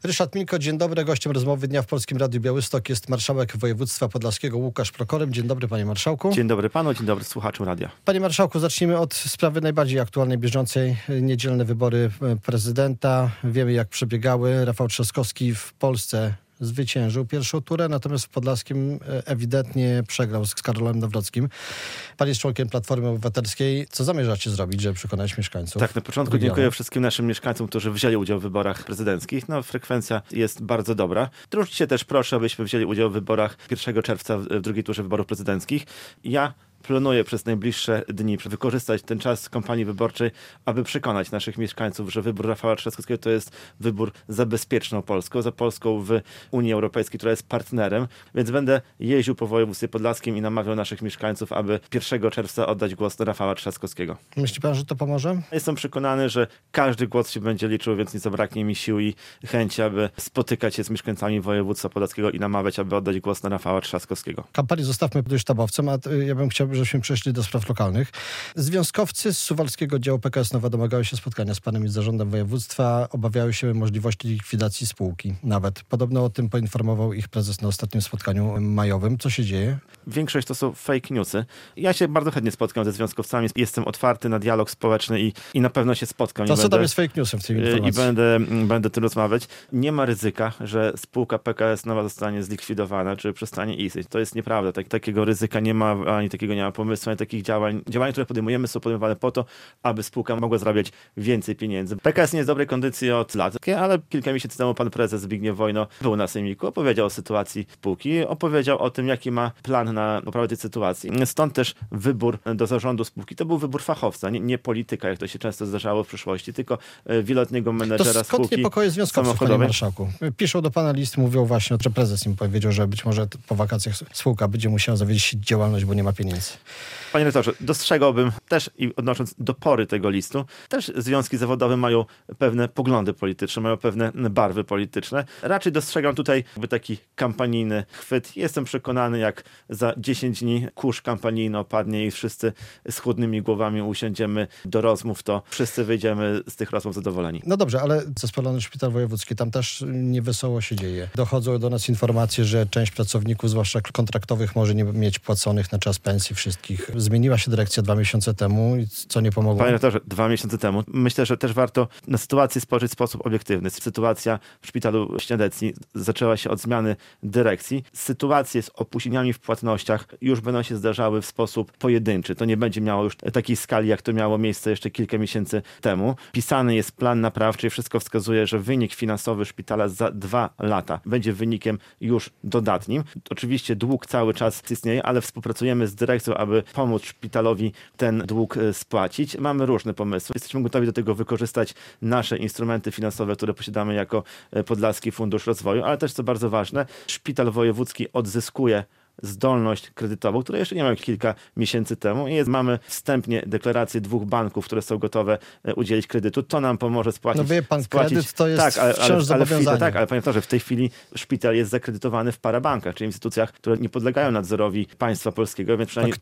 Ryszard Milko, dzień dobry. Gościem rozmowy dnia w Polskim Radiu Białystok jest marszałek województwa podlaskiego Łukasz Prokorym. Dzień dobry, panie marszałku. Dzień dobry panu, dzień dobry słuchaczom radia. Panie marszałku, zacznijmy od sprawy najbardziej aktualnej, bieżącej. Niedzielne wybory prezydenta. Wiemy, jak przebiegały. Rafał Trzaskowski w Polsce zwyciężył pierwszą turę, natomiast w Podlaskim ewidentnie przegrał z Karolem Nawrockim. Pan jest członkiem Platformy Obywatelskiej. Co zamierzacie zrobić, żeby przekonać mieszkańców? Tak, na początku dziękuję wszystkim naszym mieszkańcom, którzy wzięli udział w wyborach prezydenckich. Frekwencja jest bardzo dobra. Troszkę też proszę, abyśmy wzięli udział w wyborach 1 czerwca w drugiej turze wyborów prezydenckich. Ja planuję przez najbliższe dni wykorzystać ten czas kampanii wyborczej, aby przekonać naszych mieszkańców, że wybór Rafała Trzaskowskiego to jest wybór za bezpieczną Polską, za Polską w Unii Europejskiej, która jest partnerem, więc będę jeździł po województwie podlaskim i namawiał naszych mieszkańców, aby 1 czerwca oddać głos na Rafała Trzaskowskiego. Myśli pan, że to pomoże? Jestem przekonany, że każdy głos się będzie liczył, więc nie zabraknie mi sił i chęci, aby spotykać się z mieszkańcami województwa podlaskiego i namawiać, aby oddać głos na Rafała Trzaskowskiego. Kampanię zostawmy już sztabowcem, a ja bym chciał, żebyśmy przeszli do spraw lokalnych. Związkowcy z suwalskiego działu PKS Nowa domagały się spotkania z panem i z zarządem województwa. Obawiały się możliwości likwidacji spółki. Nawet. Podobno o tym poinformował ich prezes na ostatnim spotkaniu majowym. Co się dzieje? Większość to są fake newsy. Ja się bardzo chętnie spotkam ze związkowcami. Jestem otwarty na dialog społeczny i na pewno się spotkam. To co tam jest fake newsem w tej informacji? I będę tym rozmawiać. Nie ma ryzyka, że spółka PKS Nowa zostanie zlikwidowana, czy przestanie istnieć. To jest nieprawda. Takiego ryzyka nie ma, ani takiego nie ma pomysłu, ani takich działań, które podejmujemy, są podejmowane po to, aby spółka mogła zarabiać więcej pieniędzy. PKS nie jest w dobrej kondycji od lat, ale kilka miesięcy temu pan prezes Zbigniew Wojno był na sejmiku, opowiedział o sytuacji spółki, opowiedział o tym, jaki ma plan na poprawę tej sytuacji. Stąd też wybór do zarządu spółki to był wybór fachowca, nie polityka, jak to się często zdarzało w przeszłości, tylko wieloletniego menedżera spółki. To skąd niepokoje związkowców, panie marszałku? Piszą do pana list, mówią właśnie, że prezes im powiedział, że być może po wakacjach spółka będzie musiała zawiesić działalność, bo nie ma pieniędzy. Panie rektorze, dostrzegałbym też i odnosząc do pory tego listu, też związki zawodowe mają pewne poglądy polityczne, mają pewne barwy polityczne. Raczej dostrzegam tutaj taki kampanijny chwyt. Jestem przekonany, jak za 10 dni kurz kampanijny opadnie i wszyscy z chłodnymi głowami usiądziemy do rozmów, to wszyscy wyjdziemy z tych rozmów zadowoleni. No dobrze, ale zespolony szpital wojewódzki, tam też niewesoło się dzieje. Dochodzą do nas informacje, że część pracowników, zwłaszcza kontraktowych, może nie mieć płaconych na czas pensji wszystkich. Zmieniła się dyrekcja 2 miesiące temu i co nie pomogło? Panie rektorze, 2 miesiące temu. Myślę, że też warto na sytuację spojrzeć w sposób obiektywny. Sytuacja w szpitalu Śniadecki zaczęła się od zmiany dyrekcji. Sytuacje z opóźnieniami w płatnościach już będą się zdarzały w sposób pojedynczy. To nie będzie miało już takiej skali, jak to miało miejsce jeszcze kilka miesięcy temu. Pisany jest plan naprawczy i wszystko wskazuje, że wynik finansowy szpitala za 2 lata będzie wynikiem już dodatnim. Oczywiście dług cały czas istnieje, ale współpracujemy z dyrekcją, aby pomóc szpitalowi ten dług spłacić. Mamy różne pomysły. Jesteśmy gotowi do tego wykorzystać nasze instrumenty finansowe, które posiadamy jako Podlaski Fundusz Rozwoju, ale też, co bardzo ważne, szpital wojewódzki odzyskuje zdolność kredytową, której jeszcze nie mamy kilka miesięcy temu. Mamy wstępnie deklaracje 2 banków, które są gotowe udzielić kredytu. To nam pomoże spłacić. No wie pan, kredyt to jest wciąż zobowiązanie. Tak, ale panie doktorze, w tej chwili szpital jest zakredytowany w parabankach, czyli instytucjach, które nie podlegają nadzorowi państwa polskiego, więc przynajmniej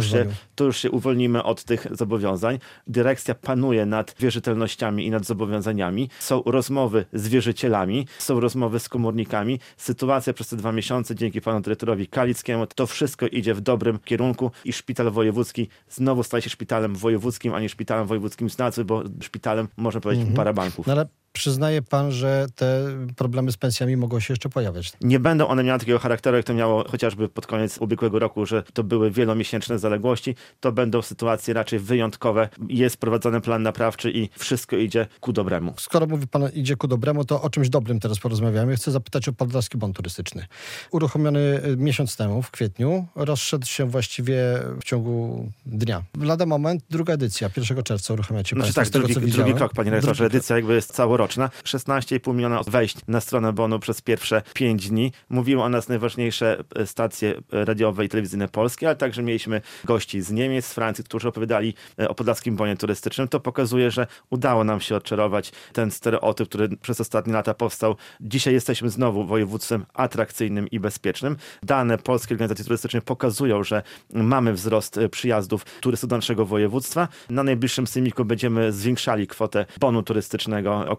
tu już się uwolnimy od tych zobowiązań. Dyrekcja panuje nad wierzytelnościami i nad zobowiązaniami. Są rozmowy z wierzycielami, są rozmowy z komornikami. Sytuacja przez te 2 miesiące, dzięki panu dyrektorowi Kalickiemu, to wszystko idzie w dobrym kierunku i szpital wojewódzki znowu staje się szpitalem wojewódzkim, a nie szpitalem wojewódzkim z nazwy, bo szpitalem, można powiedzieć, parabanków. No ale przyznaje pan, że te problemy z pensjami mogą się jeszcze pojawiać? Nie będą one miały takiego charakteru, jak to miało chociażby pod koniec ubiegłego roku, że to były wielomiesięczne zaległości. To będą sytuacje raczej wyjątkowe. Jest prowadzony plan naprawczy i wszystko idzie ku dobremu. Skoro mówi pan, idzie ku dobremu, to o czymś dobrym teraz porozmawiamy. Chcę zapytać o Podlaski Bon Turystyczny. Uruchomiony miesiąc temu, w kwietniu, rozszedł się właściwie w ciągu dnia. Lada moment, druga edycja, 1 czerwca uruchamiacie państwo. Tak, drugi krok, panie redaktorze. Edycja jakby jest całoroczna. 16,5 miliona wejść na stronę bonu przez pierwsze 5 dni. Mówiły o nas najważniejsze stacje radiowe i telewizyjne polskie, ale także mieliśmy gości z Niemiec, z Francji, którzy opowiadali o Podlaskim Bonie Turystycznym. To pokazuje, że udało nam się odczarować ten stereotyp, który przez ostatnie lata powstał. Dzisiaj jesteśmy znowu województwem atrakcyjnym i bezpiecznym. Dane Polskiej Organizacji Turystycznej pokazują, że mamy wzrost przyjazdów turystów do naszego województwa. Na najbliższym sejmiku będziemy zwiększali kwotę bonu turystycznego o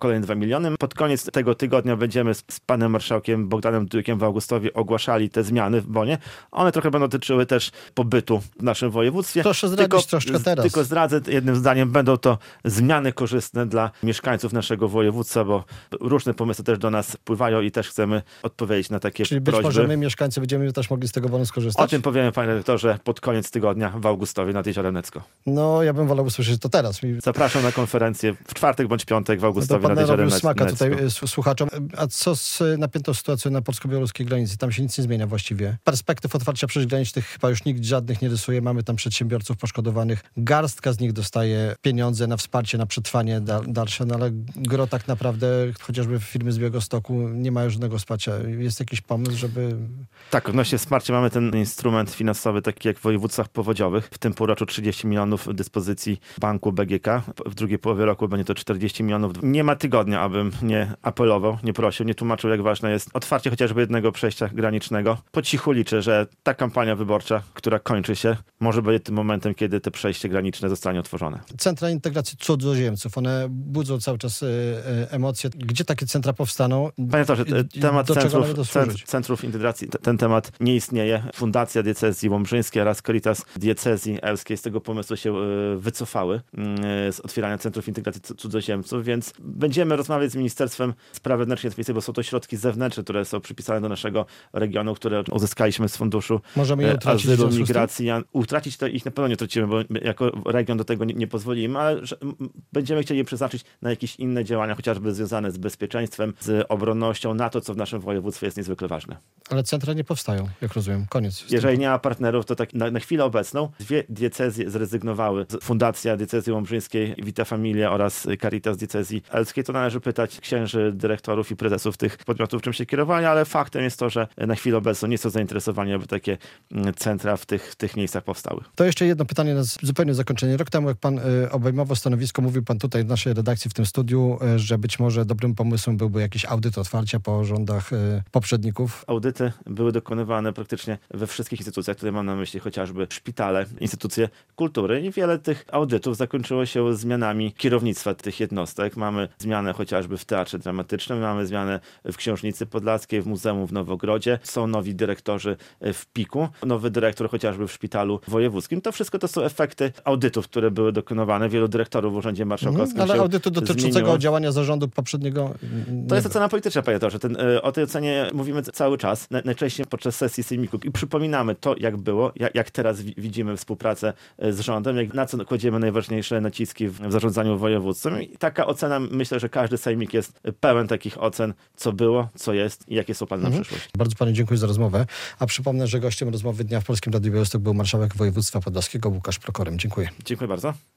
kolejne 2 miliony. Pod koniec tego tygodnia będziemy z panem marszałkiem Bogdanem Dudzikiem w Augustowie ogłaszali te zmiany w bonie. One trochę będą dotyczyły też pobytu w naszym województwie. Proszę zdradzić troszkę teraz. Tylko zdradzę jednym zdaniem, będą to zmiany korzystne dla mieszkańców naszego województwa, bo różne pomysły też do nas wpływają i też chcemy odpowiedzieć na takie Czyli prośby. być może my, mieszkańcy, będziemy też mogli z tego bonu skorzystać? O tym powiemy, panie redaktorze, pod koniec tygodnia w Augustowie nad Jeziorem Necko. No, ja bym wolał usłyszeć to teraz. Zapraszam na konferencję w czwartek bądź piątek w Augustowie nad Jeziorem Necko. Smaka tutaj słuchaczom. A co z napiętą sytuacją na polsko-białoruskiej granicy? Tam się nic nie zmienia właściwie. Perspektyw otwarcia przejść granicznych chyba już nikt żadnych nie rysuje. Mamy tam przedsiębiorców poszkodowanych. Garstka z nich dostaje pieniądze na wsparcie, na przetrwanie dalsze, no ale gro tak naprawdę, chociażby firmy z Białegostoku, nie mają żadnego wsparcia. Jest jakiś pomysł, żeby... Tak, odnośnie wsparcia mamy ten instrument finansowy, taki jak w województwach powodziowych. W tym półroczu 30 milionów w dyspozycji banku BGK. W drugiej połowie roku będzie to 40 milionów. Nie ma tygodnia, abym nie apelował, nie prosił, nie tłumaczył, jak ważne jest otwarcie chociażby jednego przejścia granicznego. Po cichu liczę, że ta kampania wyborcza, która kończy się, może będzie tym momentem, kiedy to przejście graniczne zostanie otworzone. Centra integracji cudzoziemców, one budzą cały czas emocje. Gdzie takie centra powstaną? Panie doktorze, temat centrów integracji, ten temat nie istnieje. Fundacja Diecezji Łomżyńskiej oraz Caritas Diecezji Elskiej z tego pomysłu się wycofały z otwierania centrów integracji cudzoziemców, więc będziemy rozmawiać z Ministerstwem Spraw Wewnętrznych, bo są to środki zewnętrzne, które są przypisane do naszego regionu, które uzyskaliśmy z funduszu azylu, migracji. Utracić to ich na pewno nie tracimy, bo jako region do tego nie pozwolimy, ale będziemy chcieli je przeznaczyć na jakieś inne działania, chociażby związane z bezpieczeństwem, z obronnością, na to, co w naszym województwie jest niezwykle ważne. Ale centra nie powstają, jak rozumiem. Koniec. Jeżeli nie ma partnerów, to tak na chwilę obecną 2 diecezje zrezygnowały. Fundacja Diecezji Łomżyńskiej, Vita Familia oraz Caritas Diecezji Elskiej. To należy pytać księży, dyrektorów i prezesów tych podmiotów, czym się kierowali, ale faktem jest to, że na chwilę obecną nie są zainteresowani, aby takie centra w tych miejscach powstały. To jeszcze jedno pytanie na zupełnie zakończenie. Rok temu, jak pan obejmował stanowisko, mówił pan tutaj w naszej redakcji, w tym studiu, że być może dobrym pomysłem byłby jakiś audyt otwarcia po rządach poprzedników. Audyty były dokonywane praktycznie we wszystkich instytucjach, które mam na myśli, chociażby szpitale, instytucje kultury i wiele tych audytów zakończyło się zmianami kierownictwa tych jednostek. Mamy zmianę chociażby w Teatrze Dramatycznym, mamy zmianę w Książnicy Podlaskiej, w Muzeum w Nowogrodzie, są nowi dyrektorzy w PIK-u, nowy dyrektor chociażby w Szpitalu Wojewódzkim. To wszystko to są efekty audytów, które były dokonywane. Wielu dyrektorów w Urzędzie Marszałkowskim ale audytu dotyczącego działania zarządu poprzedniego... To jest ocena polityczna, panie doktorze. O tej ocenie mówimy cały czas, najczęściej podczas sesji sejmiku i przypominamy to, jak było, jak teraz widzimy współpracę z rządem, na co kładziemy najważniejsze naciski w zarządzaniu województwem. I taka ocena, myślę, że każdy sejmik jest pełen takich ocen, co było, co jest i jakie są plany na przyszłość. Bardzo panu dziękuję za rozmowę. A przypomnę, że gościem rozmowy dnia w Polskim Radiu Białystok był marszałek województwa podlaskiego Łukasz Prokorym. Dziękuję. Dziękuję bardzo.